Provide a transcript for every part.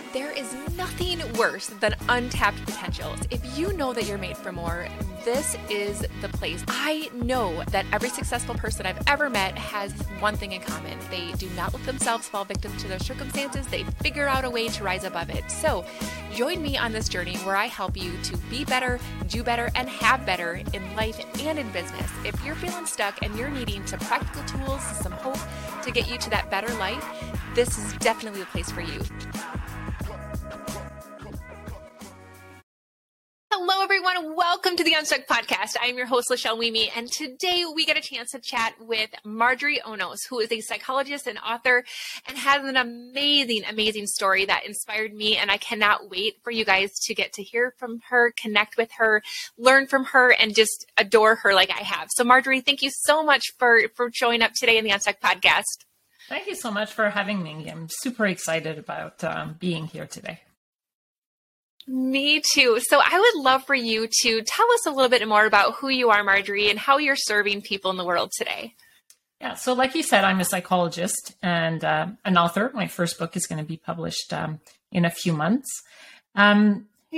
There is nothing worse than untapped potentials. If you know that you're made for more, this is the place. I know that every successful person I've ever met has one thing in common. They do not let themselves fall victim to their circumstances. They figure out a way to rise above it. So join me on this journey where I help you to be better, do better, and have better in life and in business. If you're feeling stuck and you're needing some practical tools, some hope to get you to that better life, this is definitely the place for you. Hello, everyone. Welcome to the Unstuck Podcast. I'm your host, Lachelle Weemy, and today we get a chance to chat with Marjorie Onos, who is a psychologist and author and has an amazing, amazing story that inspired me, and I cannot wait for you guys to get to hear from her, connect with her, learn from her, and just adore her like I have. So, Marjorie, thank you so much for showing up today in the Unstuck Podcast. Thank you so much for having me. I'm super excited about being here today. Me too. So I would love for you to tell us a little bit more about who you are, Marjorie, and how you're serving people in the world today. Yeah. So like you said, I'm a psychologist and an author. My first book is going to be published in a few months. Yeah,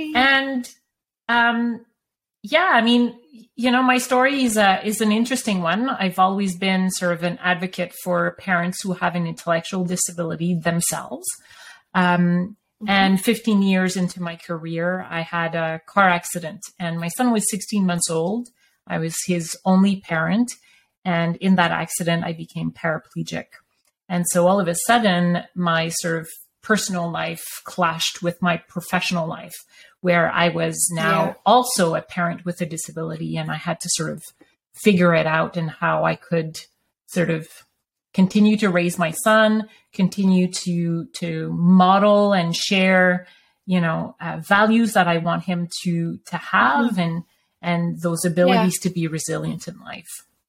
I mean, you know, my story is an interesting one. I've always been sort of an advocate for parents who have an intellectual disability themselves. And 15 years into my career, I had a car accident and my son was 16 months old. I was his only parent. And in that accident, I became paraplegic. And so all of a sudden, my sort of personal life clashed with my professional life, where I was now also a parent with a disability. And I had to sort of figure it out and how I could sort of continue to raise my son, continue to model and share, you know, values that I want him to have and those abilities to be resilient in life.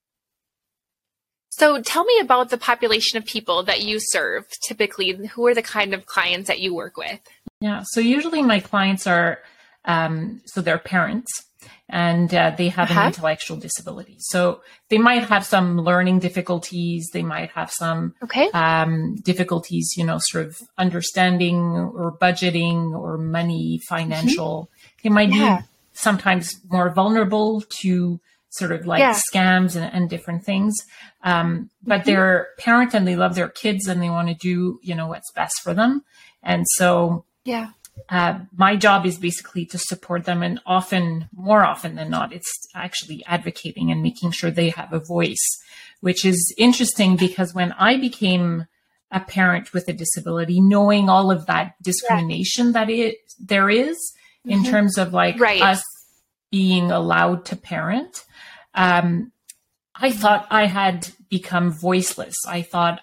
So tell me about the population of people that you serve. Typically, who are the kind of clients that you work with? Yeah. So usually my clients are, so they're parents. And they have an intellectual disability. So they might have some learning difficulties. They might have some difficulties, you know, sort of understanding or budgeting or money, financial. They might be sometimes more vulnerable to sort of like scams and different things. But they're parent and they love their kids and they want to do, you know, what's best for them. And so my job is basically to support them, and more often than not, it's actually advocating and making sure they have a voice, which is interesting because when I became a parent with a disability, knowing all of that discrimination that there is in terms of like us being allowed to parent, I thought I had become voiceless. I thought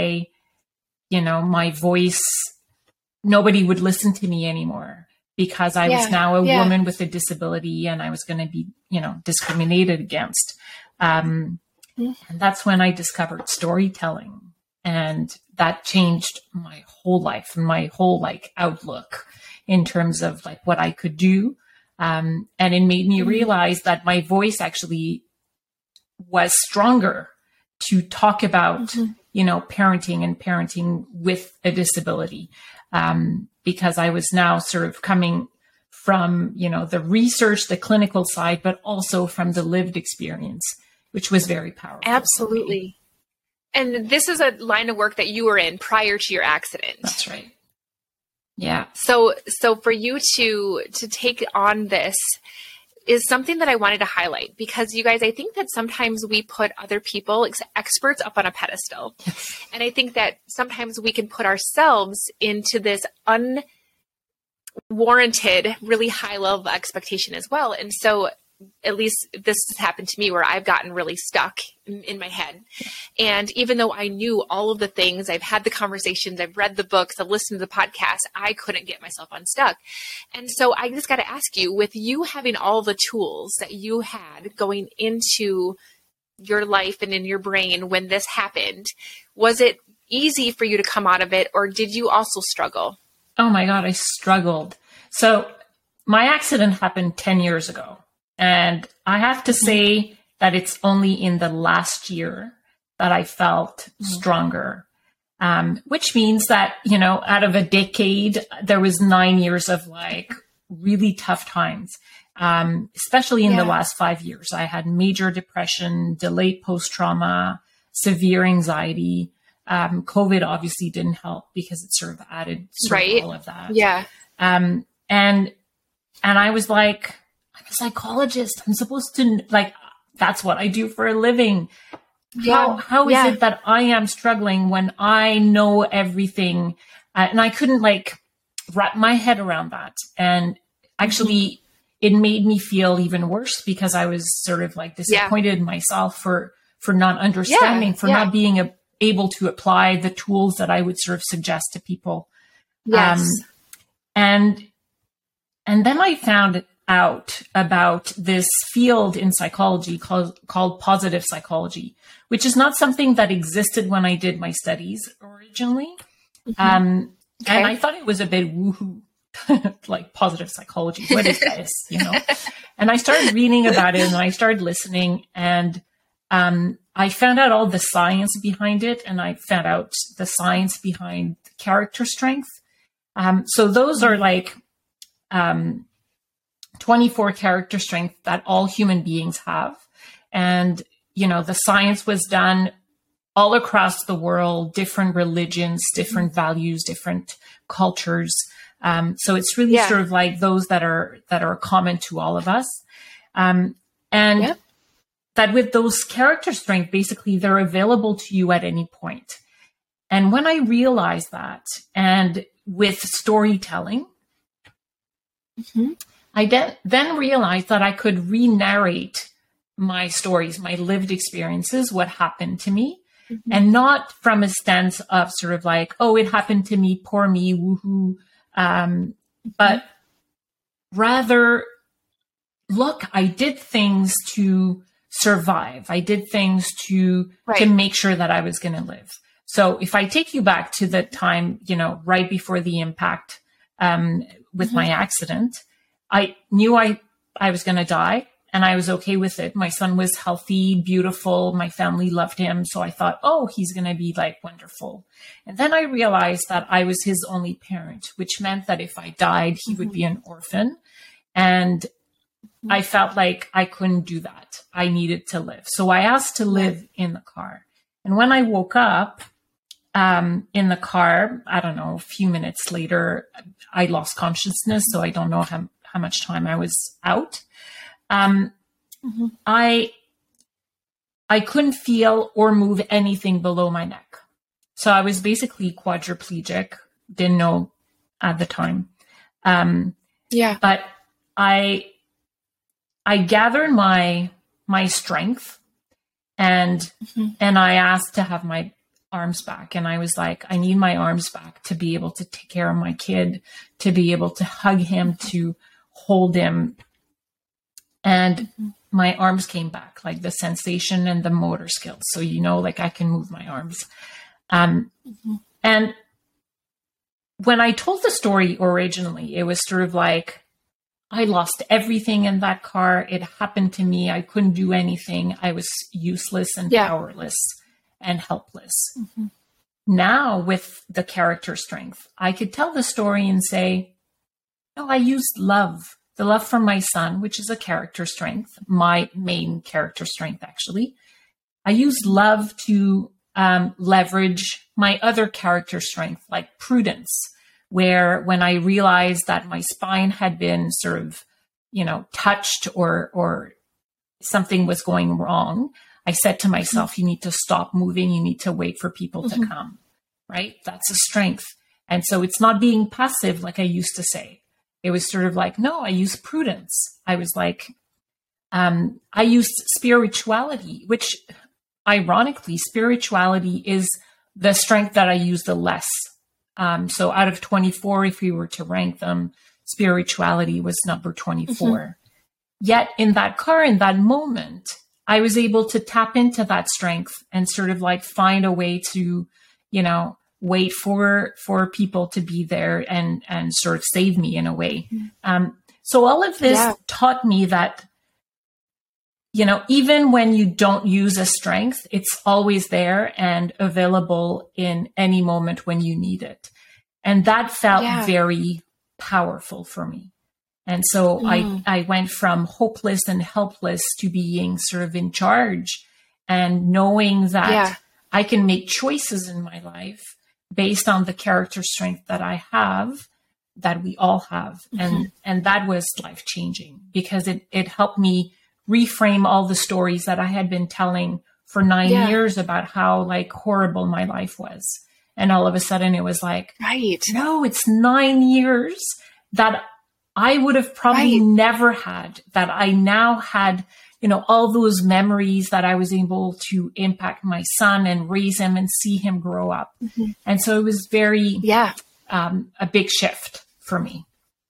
my voice, nobody would listen to me anymore because I was now a woman with a disability and I was going to be, you know, discriminated against. And that's when I discovered storytelling, and that changed my whole life and my whole like outlook in terms of like what I could do. And it made me realize that my voice actually was stronger to talk about, you know, parenting with a disability. Because I was now sort of coming from, you know, the research, the clinical side, but also from the lived experience, which was very powerful. Absolutely. And this is a line of work that you were in prior to your accident. That's right. Yeah. So for you to take on this is something that I wanted to highlight, because you guys, I think that sometimes we put other people, experts, up on a pedestal. And I think that sometimes we can put ourselves into this unwarranted, really high level of expectation as well. And so at least this has happened to me where I've gotten really stuck in my head. And even though I knew all of the things, I've had the conversations, I've read the books, I've listened to the podcast, I couldn't get myself unstuck. And so I just got to ask you, with you having all the tools that you had going into your life and in your brain when this happened, was it easy for you to come out of it, or did you also struggle? Oh my God, I struggled. So my accident happened 10 years ago. And I have to say that it's only in the last year that I felt stronger. which means that, you know, out of a decade, there was 9 years of like really tough times. Especially in the last 5 years, I had major depression, delayed post-trauma, severe anxiety. COVID obviously didn't help because it sort of added all of that. Yeah. And I was like, I'm a psychologist. I'm supposed to, like, that's what I do for a living. Yeah. How is it that I am struggling when I know everything? And I couldn't like wrap my head around that. And actually, it made me feel even worse because I was sort of like disappointed in myself for not understanding, for not being able to apply the tools that I would sort of suggest to people. Yes. And then I found out about this field in psychology called positive psychology, which is not something that existed when I did my studies originally. And I thought it was a bit woohoo. Like positive psychology. What is this? You know? And I started reading about it and I started listening, and I found out all the science behind it, and I found out the science behind character strength. So those are like 24 character strength that all human beings have. And, you know, the science was done all across the world, different religions, different values, different cultures. So it's really sort of like those that are common to all of us. And that with those character strength, basically they're available to you at any point. And when I realized that, and with storytelling, I then realized that I could re-narrate my stories, my lived experiences, what happened to me, and not from a stance of sort of like, oh, it happened to me, poor me, woohoo. But rather, look, I did things to survive. I did things to make sure that I was going to live. So if I take you back to the time, you know, right before the impact, with my accident, I knew I was going to die, and I was okay with it. My son was healthy, beautiful. My family loved him. So I thought, oh, he's going to be like wonderful. And then I realized that I was his only parent, which meant that if I died, he would be an orphan. And I felt like I couldn't do that. I needed to live. So I asked to live in the car. And when I woke up in the car, I don't know, a few minutes later, I lost consciousness. So I don't know how much time I was out. I couldn't feel or move anything below my neck. So I was basically quadriplegic, didn't know at the time. But I gathered my strength and I asked to have my arms back. And I was like, I need my arms back to be able to take care of my kid, to be able to hug him, to hold him. And my arms came back, like the sensation and the motor skills. So, you know, like I can move my arms. And when I told the story originally, it was sort of like, I lost everything in that car. It happened to me. I couldn't do anything. I was useless and powerless and helpless. Now with the character strength, I could tell the story and say, no, I used love. The love from my son, which is a character strength, my main character strength, actually. I use love to leverage my other character strength, like prudence, where when I realized that my spine had been sort of, you know, touched or something was going wrong, I said to myself, you need to stop moving. You need to wait for people to come, right? That's a strength. And so it's not being passive like I used to say. It was sort of like, no, I use prudence. I was like, I used spirituality, which ironically, spirituality is the strength that I use the less. So out of 24, if we were to rank them, spirituality was number 24. Yet in that car, in that moment, I was able to tap into that strength and sort of like find a way to, you know, wait for people to be there and sort of save me in a way. So all of this taught me that even when you don't use a strength, it's always there and available in any moment when you need it. And that felt very powerful for me. And so I went from hopeless and helpless to being sort of in charge and knowing that I can make choices in my life based on the character strength that I have, that we all have. And that was life-changing because it helped me reframe all the stories that I had been telling for 9 years about how like horrible my life was. And all of a sudden it was like, no, it's 9 years that I would have probably never had, that I now had, all those memories that I was able to impact my son and raise him and see him grow up. And so it was very, a big shift for me.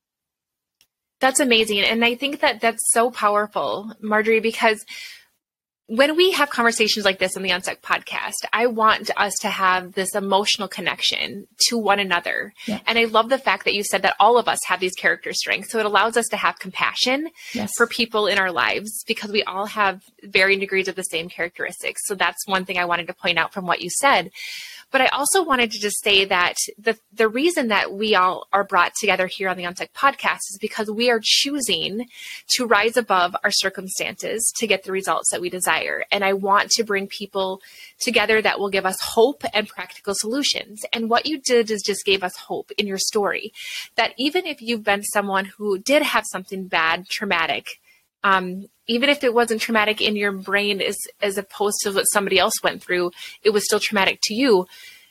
That's amazing. And I think that that's so powerful, Marjorie, because when we have conversations like this on the Unstuck podcast, I want us to have this emotional connection to one another. And I love the fact that you said that all of us have these character strengths. So it allows us to have compassion for people in our lives because we all have varying degrees of the same characteristics. So that's one thing I wanted to point out from what you said. But I also wanted to just say that the reason that we all are brought together here on the Unstuck podcast is because we are choosing to rise above our circumstances to get the results that we desire. And I want to bring people together that will give us hope and practical solutions. And what you did is just gave us hope in your story, that even if you've been someone who did have something bad, traumatic, even if it wasn't traumatic in your brain as opposed to what somebody else went through, it was still traumatic to you.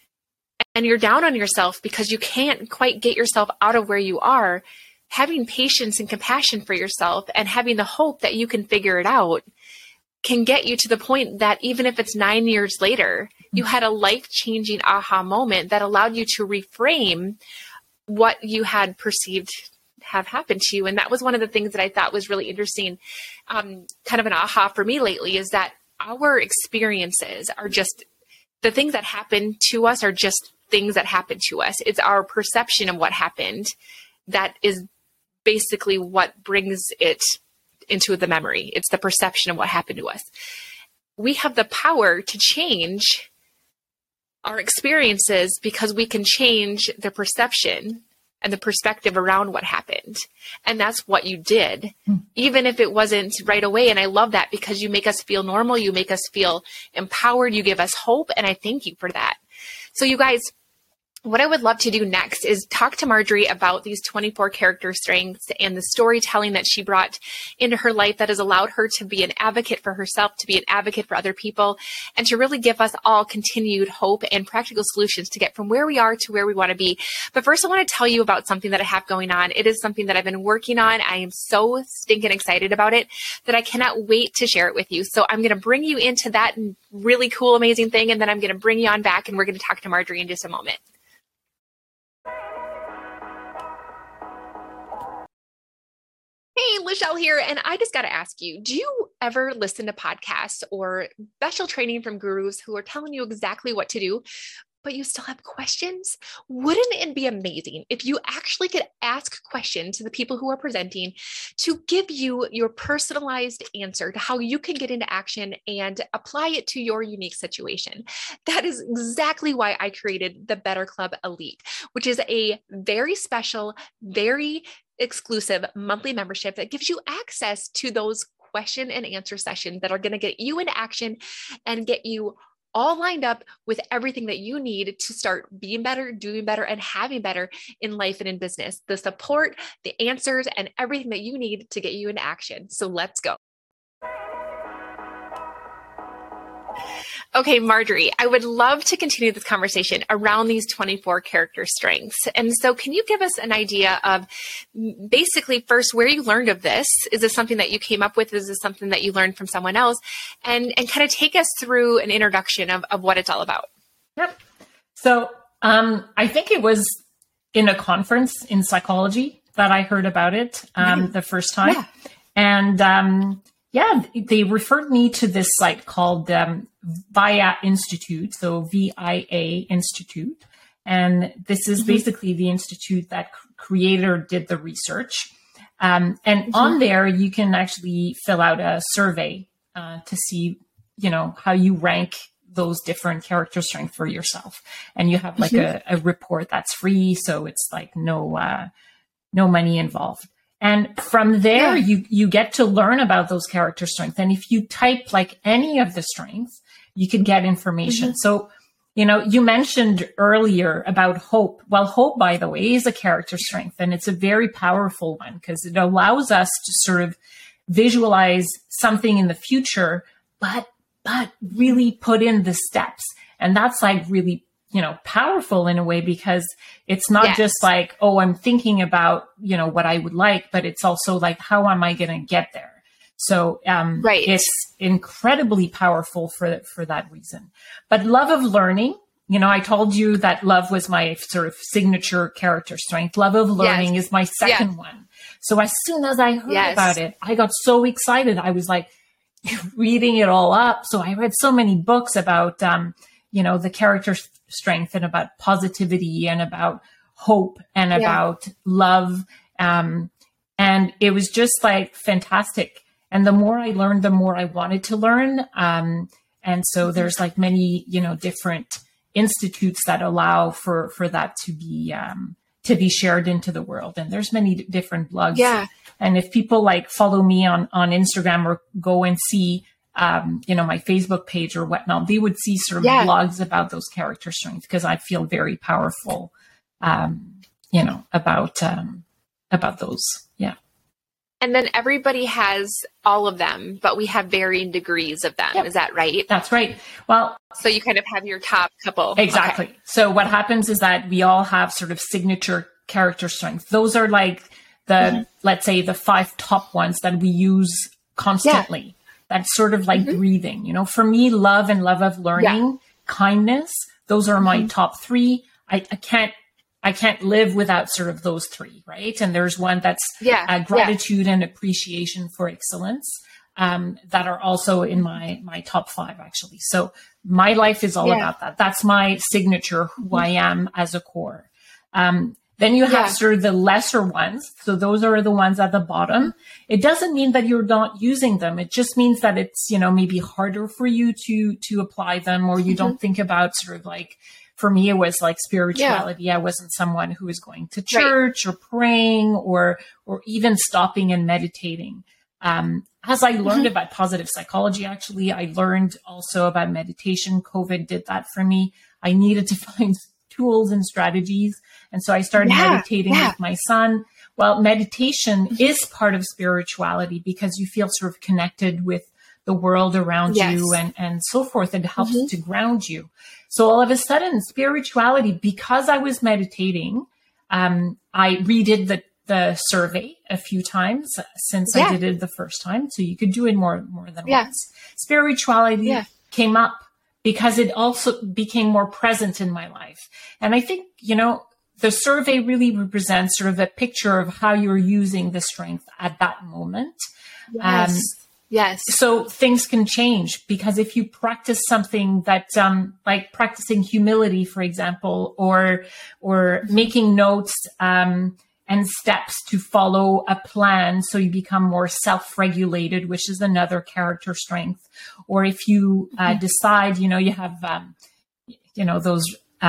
And you're down on yourself because you can't quite get yourself out of where you are. Having patience and compassion for yourself and having the hope that you can figure it out can get you to the point that even if it's 9 years later, you had a life-changing aha moment that allowed you to reframe what you had perceived have happened to you. And that was one of the things that I thought was really interesting, kind of an aha for me lately, is that our experiences are just, the things that happen to us are just things that happen to us. It's our perception of what happened that is basically what brings it into the memory. It's the perception of what happened to us. We have the power to change our experiences because we can change the perception and the perspective around what happened. And that's what you did, even if it wasn't right away. And I love that because you make us feel normal. You make us feel empowered. You give us hope. And I thank you for that. So you guys, what I would love to do next is talk to Marjorie about these 24 character strengths and the storytelling that she brought into her life that has allowed her to be an advocate for herself, to be an advocate for other people, and to really give us all continued hope and practical solutions to get from where we are to where we want to be. But first, I want to tell you about something that I have going on. It is something that I've been working on. I am so stinking excited about it that I cannot wait to share it with you. So I'm going to bring you into that really cool, amazing thing, and then I'm going to bring you on back, and we're going to talk to Marjorie in just a moment. Hey, Lachelle here, and I just got to ask you, do you ever listen to podcasts or special training from gurus who are telling you exactly what to do, but you still have questions? Wouldn't it be amazing if you actually could ask questions to the people who are presenting to give you your personalized answer to how you can get into action and apply it to your unique situation? That is exactly why I created the Better Club Elite, which is a very special, very exclusive monthly membership that gives you access to those question and answer sessions that are going to get you into action and get you all lined up with everything that you need to start being better, doing better, and having better in life and in business. The support, the answers, and everything that you need to get you into action. So let's go. Okay, Marjorie, I would love to continue this conversation around these 24 character strengths. And so can you give us an idea of basically first where you learned of this? Is this something that you came up with? Is this something that you learned from someone else? And kind of take us through an introduction of what it's all about. Yep. So I think it was in a conference in psychology that I heard about it the first time. Yeah. And they referred me to this site called VIA Institute, so VIA Institute. And this is basically the institute that creator did the research. And on there, you can actually fill out a survey to see, how you rank those different character strengths for yourself. And you have like a report that's free. So it's like no money involved. And from there, you get to learn about those character strengths. And if you type like any of the strengths, you can get information. So, you mentioned earlier about hope. Well, hope, by the way, is a character strength, and it's a very powerful one because it allows us to sort of visualize something in the future, but really put in the steps. And that's like really, powerful in a way, because it's not just like, oh, I'm thinking about, what I would like, but it's also like, how am I going to get there? So it's incredibly powerful for that reason. But love of learning, I told you that love was my sort of signature character strength. Love of learning is my second one. So as soon as I heard about it, I got so excited. I was like reading it all up. So I read so many books about, the character strength and about positivity and about hope and about love. And it was just like fantastic. And the more I learned, the more I wanted to learn. And so there's like many, different institutes that allow for that to be shared into the world. And there's many different blogs. Yeah. And if people like follow me on Instagram or go and see, my Facebook page or whatnot, they would see sort of blogs about those character strengths, because I feel very powerful, about those. Yeah. And then everybody has all of them, but we have varying degrees of them. Yep. Is that right? That's right. Well, so you kind of have your top couple. Exactly. Okay. So what happens is that we all have sort of signature character strengths. Those are like let's say the 5 top ones that we use constantly. Yeah. That's sort of like breathing, for me, love and love of learning, kindness. Those are my top 3. I can't live without sort of those 3, right? And there's one that's gratitude and appreciation for excellence, that are also in my top 5, actually. So my life is all about that. That's my signature, who I am as a core. Then you have sort of the lesser ones. So those are the ones at the bottom. It doesn't mean that you're not using them. It just means that it's, maybe harder for you to apply them, or you don't think about sort of like, for me, it was like spirituality. I wasn't someone who was going to church or praying or even stopping and meditating. As I learned about positive psychology, actually, I learned also about meditation. COVID did that for me. I needed to find tools and strategies. And so I started meditating with my son. Well, meditation is part of spirituality, because you feel sort of connected with the world around you and so forth. It helps to ground you. So all of a sudden, spirituality, because I was meditating, I redid the survey a few times since I did it the first time. So you could do it more than once. Spirituality came up because it also became more present in my life. And I think, the survey really represents sort of a picture of how you're using the strength at that moment. Yes. So things can change, because if you practice something that, like practicing humility, for example, or making notes, and steps to follow a plan, so you become more self-regulated, which is another character strength. Or if you decide, you have, those,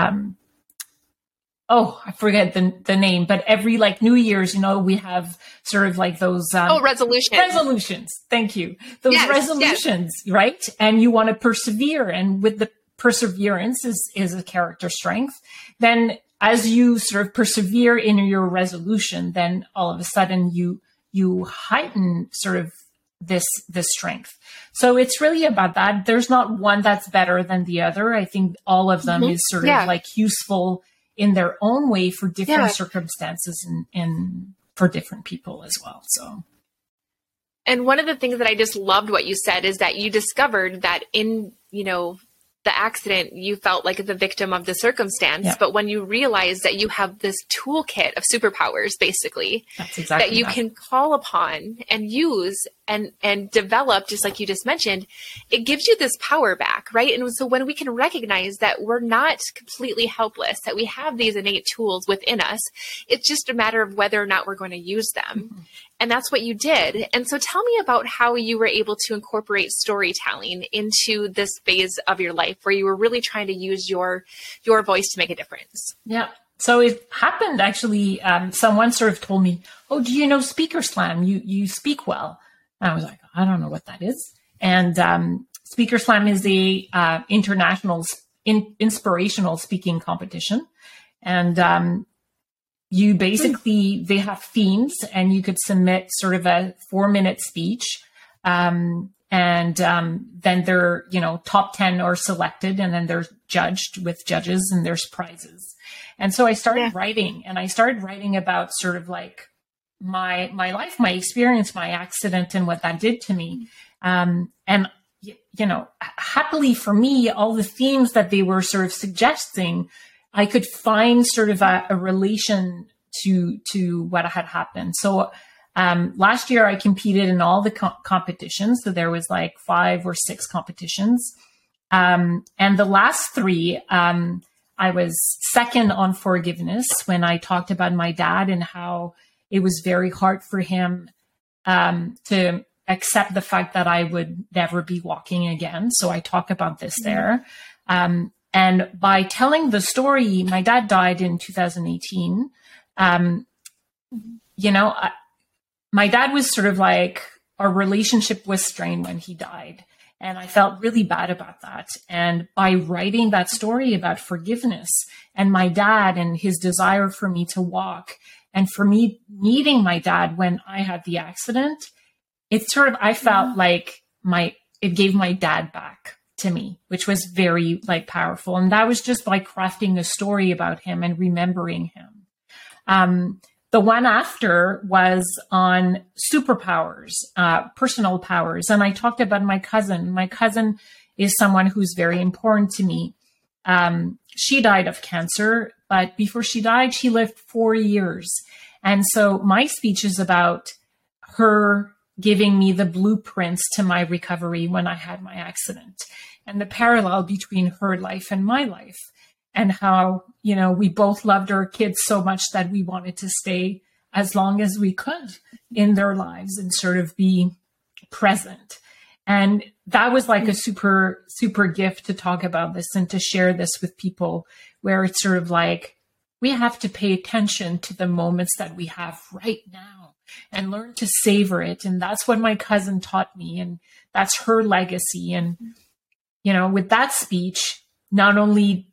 I forget the name, but every like New Year's, we have sort of like those resolutions. Resolutions. Thank you. Those resolutions, right? And you want to persevere, and with the perseverance is a character strength. Then as you sort of persevere in your resolution, then all of a sudden you heighten sort of this strength. So it's really about that. There's not one that's better than the other. I think all of them is sort of like useful in their own way for different circumstances and for different people as well. So. And one of the things that I just loved what you said is that you discovered that in, the accident, you felt like the victim of the circumstance. Yeah. But when you realize that you have this toolkit of superpowers, basically, that's exactly that you can call upon and use and develop, just like you just mentioned, it gives you this power back, right? And so when we can recognize that we're not completely helpless, that we have these innate tools within us, it's just a matter of whether or not we're going to use them. And that's what you did. And so tell me about how you were able to incorporate storytelling into this phase of your life where you were really trying to use your voice to make a difference. Yeah. So it happened actually, someone sort of told me, oh, do you know Speaker Slam? You speak well. And I was like, I don't know what that is. And Speaker Slam is a international inspirational speaking competition. And you basically, they have themes and you could submit sort of a 4-minute speech. And then they're, top 10 are selected and then they're judged with judges and there's prizes. And so I started writing, and I started writing about sort of like my life, my experience, my accident, and what that did to me. And, happily for me, all the themes that they were sort of suggesting, I could find sort of a relation to what had happened. So last year I competed in all the competitions. So there was like 5 or 6 competitions. And the last 3, I was second on forgiveness when I talked about my dad and how it was very hard for him to accept the fact that I would never be walking again. So I talk about this there. And by telling the story, my dad died in 2018. My dad was sort of like, our relationship was strained when he died. And I felt really bad about that. And by writing that story about forgiveness and my dad and his desire for me to walk, and for me meeting my dad when I had the accident, I felt like it gave my dad back to me, which was very powerful. And that was just by crafting a story about him and remembering him. The one after was on superpowers, personal powers. And I talked about my cousin. My cousin is someone who's very important to me. She died of cancer, but before she died, she lived 4 years. And so my speech is about her giving me the blueprints to my recovery when I had my accident, and the parallel between her life and my life. And how, we both loved our kids so much that we wanted to stay as long as we could in their lives and sort of be present. And that was like a super, super gift to talk about this and to share this with people, where it's sort of like, we have to pay attention to the moments that we have right now and learn to savor it. And that's what my cousin taught me. And that's her legacy. And, with that speech, not only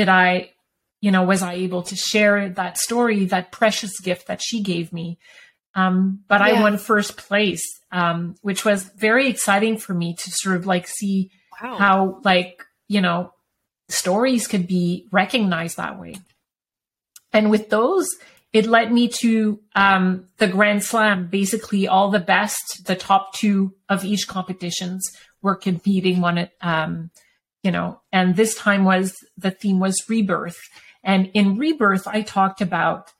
was I able to share that story, that precious gift that she gave me, but I won first place, which was very exciting for me to sort of see how stories could be recognized that way. And with those, it led me to the Grand Slam. Basically, all the best, the top 2 of each competitions were competing on it. And this time the theme was rebirth. And in rebirth, I talked about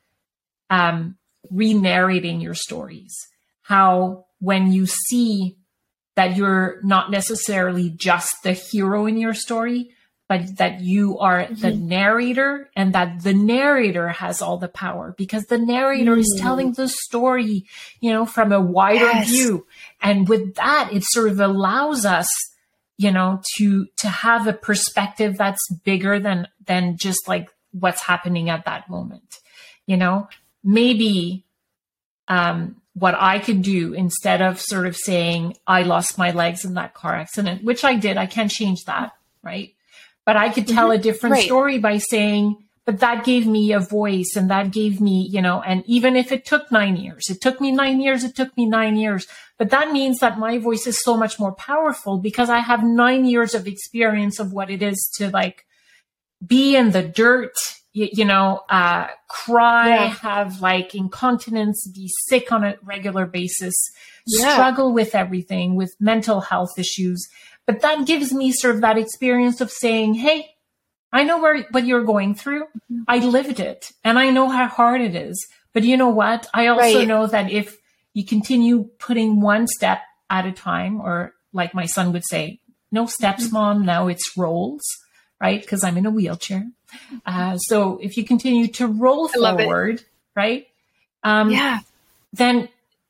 re-narrating your stories. How when you see that you're not necessarily just the hero in your story, but that you are the narrator, and that the narrator has all the power, because the narrator is telling the story, from a wider view. And with that, it sort of allows us, to have a perspective that's bigger than just what's happening at that moment. Maybe what I could do, instead of sort of saying, I lost my legs in that car accident, which I did, I can't change that, right? But I could tell a different story by saying, but that gave me a voice, and that gave me, and even if it took 9 years, it took me 9 years, but that means that my voice is so much more powerful because I have 9 years of experience of what it is to be in the dirt, cry, have incontinence, be sick on a regular basis, struggle with everything, with mental health issues. But that gives me sort of that experience of saying, hey, I know what you're going through. I lived it, and I know how hard it is. But you know what? I also know that if you continue putting one step at a time, or like my son would say, no steps, Mom, now it's rolls, right? Because I'm in a wheelchair. So if you continue to roll forward, right? Then,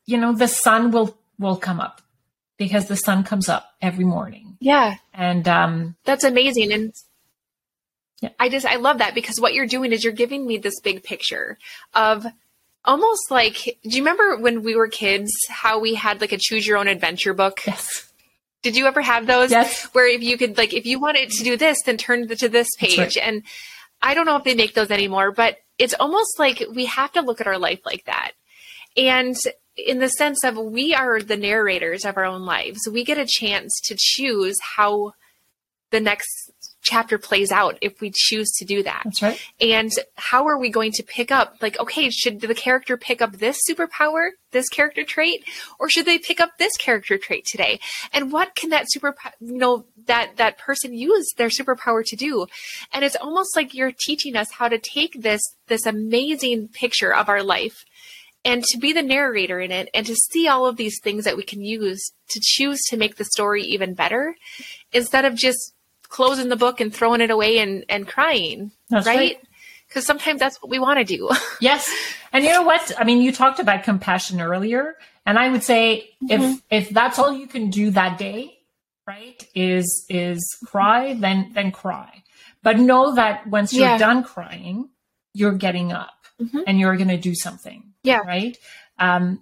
the sun will come up, because the sun comes up every morning. Yeah. And that's amazing. And yeah. I love that, because what you're doing is you're giving me this big picture of almost like, do you remember when we were kids, how we had like a choose your own adventure book? Yes. Did you ever have those? Yes. Where if you could, like, if you wanted to do this, then turn to this page. Right. And I don't know if they make those anymore, but it's almost like we have to look at our life like that. And in the sense of, we are the narrators of our own lives. We get a chance to choose how the next chapter plays out if we choose to do that. That's right. And how are we going to pick up, like, okay, should the character pick up this superpower, this character trait, or should they pick up this character trait today? And what can that that person use their superpower to do? And it's almost like you're teaching us how to take this amazing picture of our life and to be the narrator in it, and to see all of these things that we can use to choose to make the story even better, instead of just closing the book and throwing it away and crying. That's right. Because sometimes that's what we want to do. Yes. And you know what? I mean, you talked about compassion earlier, and I would say if that's all you can do that day, right, is cry, then cry. But know that once you're done crying, you're getting up and you're going to do something. Yeah. Right. And,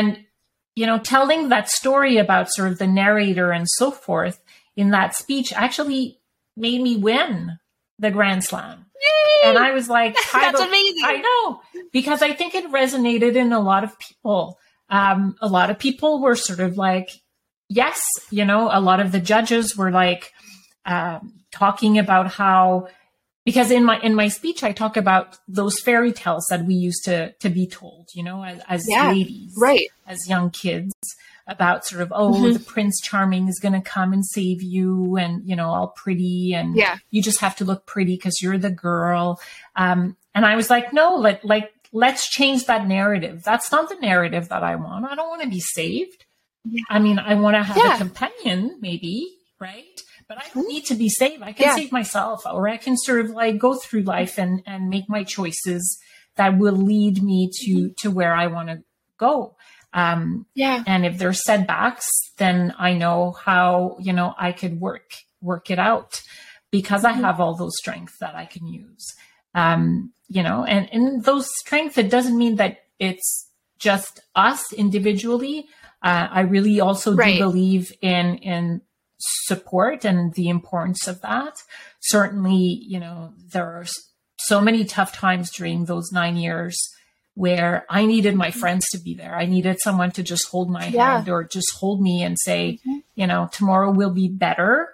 telling that story about sort of the narrator and so forth in that speech actually made me win the Grand Slam. Yay! And I was like, that's amazing. I know, because I think it resonated in a lot of people. A lot of people were sort of like, yes, a lot of the judges were like, talking about how, because in my speech, I talk about those fairy tales that we used to be told, as ladies, right, as young kids, about sort of, the Prince Charming is going to come and save you, and, all pretty, and you just have to look pretty because you're the girl. And I was like, no, let's change that narrative. That's not the narrative that I want. I don't want to be saved. Yeah. I mean, I want to have a companion, maybe, right? But I don't need to be saved. I can save myself, or I can sort of like go through life and make my choices that will lead me to where I want to go. And if there's setbacks, then I know how, I could work it out, because I have all those strengths that I can use. And those strengths, it doesn't mean that it's just us individually. I really also do believe in support and the importance of that. Certainly, there are so many tough times during those 9 years where I needed my friends to be there. I needed someone to just hold my hand, or just hold me and say, tomorrow will be better.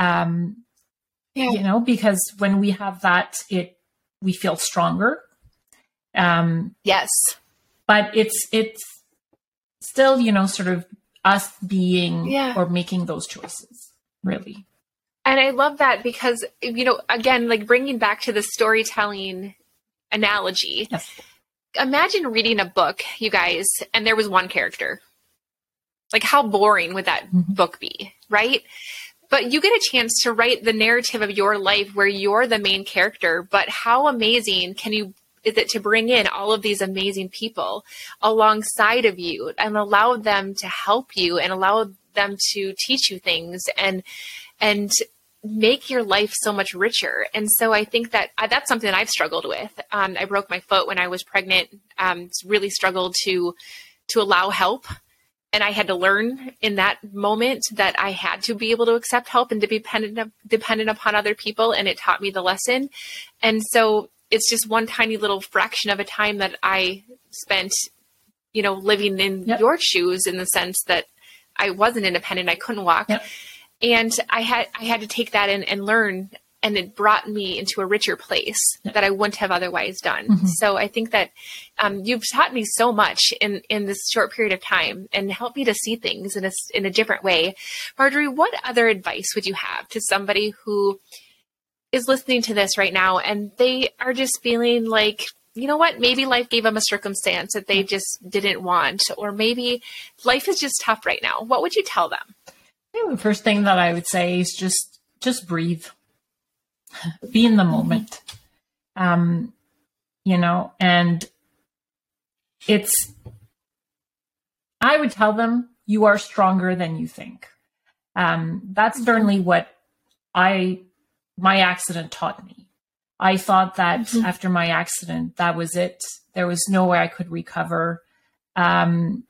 Because when we have that, we feel stronger. Yes. But it's still, sort of us being or making those choices, really. And I love that, because, again, like bringing back to the storytelling analogy, imagine reading a book, you guys, and there was one character. Like, how boring would that book be, right? But you get a chance to write the narrative of your life where you're the main character, but how amazing is it to bring in all of these amazing people alongside of you and allow them to help you and allow them to teach you things and make your life so much richer. And so I think that that's something I've struggled with. I broke my foot when I was pregnant, really struggled to allow help. And I had to learn in that moment that I had to be able to accept help and to be dependent upon other people. And it taught me the lesson. And so it's just one tiny little fraction of a time that I spent, living in your shoes, in the sense that I wasn't independent. I couldn't walk. Yep. And I had to take that in and learn, and it brought me into a richer place that I wouldn't have otherwise done. So I think that you've taught me so much in this short period of time, and helped me to see things in a different way. Marjorie, what other advice would you have to somebody who is listening to this right now and they are just feeling like, you know what, maybe life gave them a circumstance that they just didn't want, or maybe life is just tough right now? What would you tell them? I think the first thing that I would say is just breathe, be in the moment, and it's I would tell them, you are stronger than you think. That's certainly what my accident taught me. I thought that after my accident, that was it. There was no way I could recover. And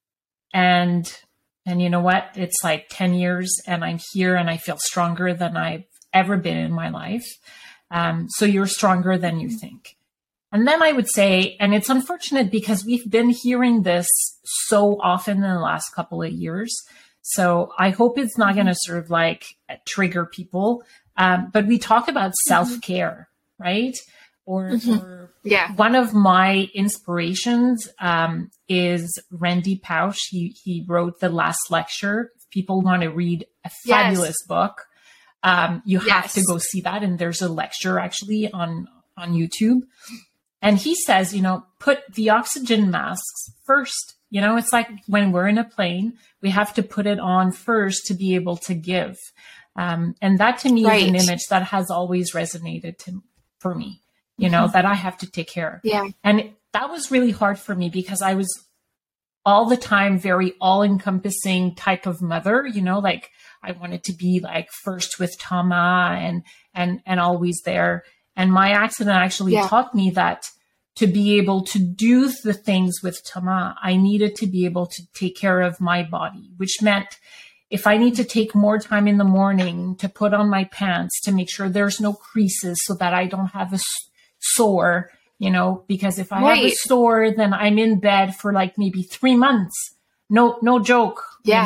you know what? It's like 10 years and I'm here and I feel stronger than I've ever been in my life. So you're stronger than you think. And then I would say, and it's unfortunate because we've been hearing this so often in the last couple of years. So I hope it's not going to sort of like trigger people. But we talk about self-care, right? Or one of my inspirations is Randy Pausch. He wrote The Last Lecture. If people want to read a fabulous book, you have to go see that. And there's a lecture actually on YouTube. And he says, put the oxygen masks first. It's like when we're in a plane, we have to put it on first to be able to give. And that to me is an image that has always resonated for me, that I have to take care of. Yeah. And that was really hard for me because I was all the time very all-encompassing type of mother, like I wanted to be like first with Tama and always there. And my accident actually taught me that to be able to do the things with Tama, I needed to be able to take care of my body, which meant if I need to take more time in the morning to put on my pants to make sure there's no creases so that I don't have a sore, because if I have a sore, then I'm in bed for like maybe 3 months. No joke,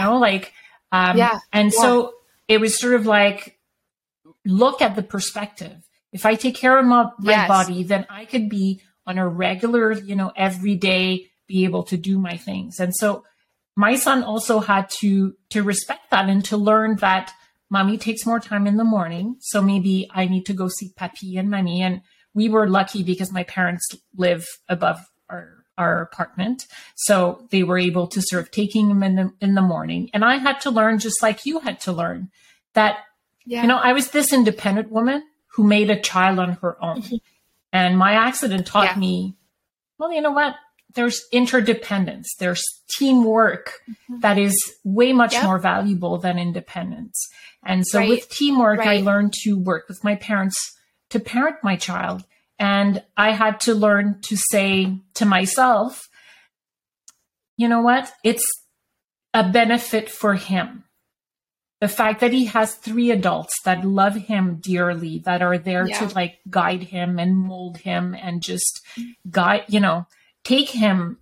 so it was sort of like, look at the perspective. If I take care of my body, then I could be on a regular, every day, be able to do my things. And so my son also had to respect that and to learn that mommy takes more time in the morning. So maybe I need to go see papi and mommy. And we were lucky because my parents live above our apartment. So they were able to sort of taking him in the morning. And I had to learn, just like you had to learn, that, I was this independent woman who made a child on her own. And my accident taught me, well, you know what? There's interdependence. There's teamwork that is way much more valuable than independence. And so with teamwork, I learned to work with my parents to parent my child. And I had to learn to say to myself, you know what? It's a benefit for him. The fact that he has 3 adults that love him dearly, that are there to like guide him and mold him and just take him,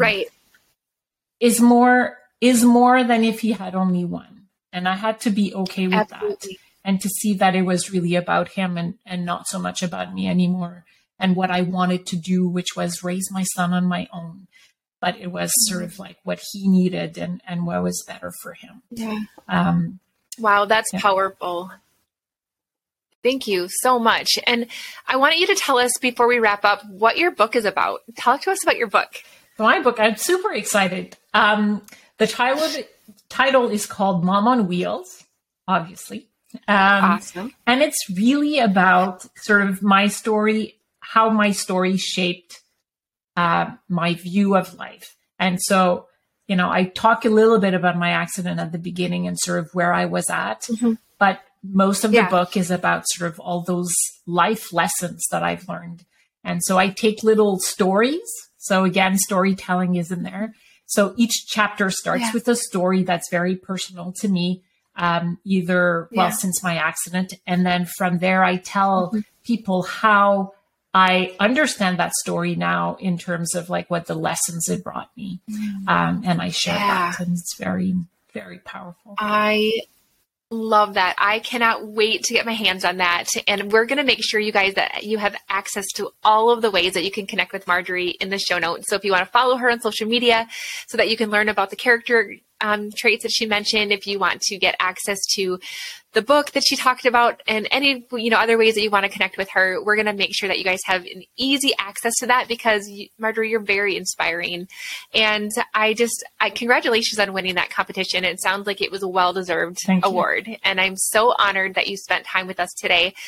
is more than if he had only one. And I had to be okay with that and to see that it was really about him and not so much about me anymore and what I wanted to do, which was raise my son on my own. But it was sort of like what he needed and what was better for him. Yeah. Wow, that's powerful. Thank you so much. And I want you to tell us before we wrap up what your book is about. Talk to us about your book. My book, I'm super excited. The title is called Mom on Wheels, obviously. Awesome. And it's really about sort of my story, how my story shaped my view of life. And so, I talk a little bit about my accident at the beginning and sort of where I was at, but most of the book is about sort of all those life lessons that I've learned. And so I take little stories. So again, storytelling is in there. So each chapter starts with a story that's very personal to me, since my accident. And then from there, I tell people how I understand that story now in terms of like what the lessons it brought me. And I share that, and it's very, very powerful. I love that. I cannot wait to get my hands on that. And we're going to make sure, you guys, that you have access to all of the ways that you can connect with Marjorie in the show notes. So if you want to follow her on social media so that you can learn about the character traits that she mentioned, if you want to get access to the book that she talked about and any, other ways that you want to connect with her, we're going to make sure that you guys have an easy access to that because Marjorie, you're very inspiring. And congratulations on winning that competition. It sounds like it was a well-deserved award. And I'm so honored that you spent time with us today.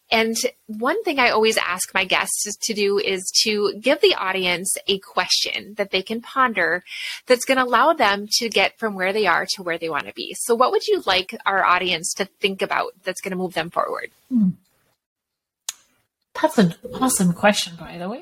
And one thing I always ask my guests to do is to give the audience a question that they can ponder that's going to allow them to get from where they are to where they want to be. So what would you like our audience to think about that's going to move them forward? That's an awesome question, by the way.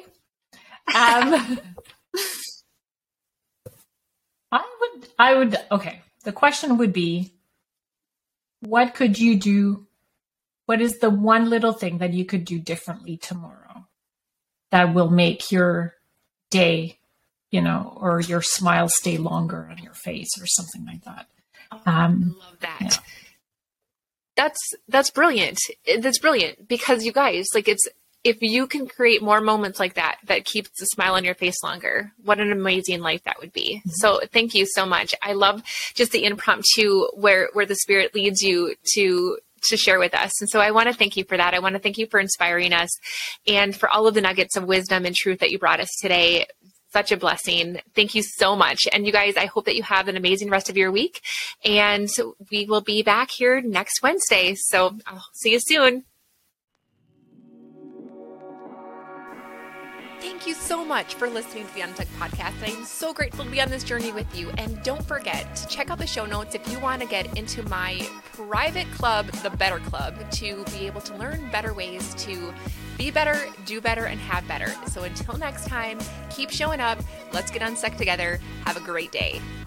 Okay. The question would be, what could you do? What is the one little thing that you could do differently tomorrow that will make your day, or your smile stay longer on your face or something like that? I love that. Yeah. That's brilliant. That's brilliant because you guys, if you can create more moments like that keeps the smile on your face longer, what an amazing life that would be. Mm-hmm. So thank you so much. I love just the impromptu where the Spirit leads you to share with us. And so I want to thank you for that. I want to thank you for inspiring us and for all of the nuggets of wisdom and truth that you brought us today. Such a blessing. Thank you so much. And you guys, I hope that you have an amazing rest of your week. And we will be back here next Wednesday. So I'll see you soon. Thank you so much for listening to the Untucked Podcast. I am so grateful to be on this journey with you. And don't forget to check out the show notes if you want to get into my private club, the Better Club, to be able to learn better ways to be better, do better, and have better. So until next time, keep showing up. Let's get unstuck together. Have a great day.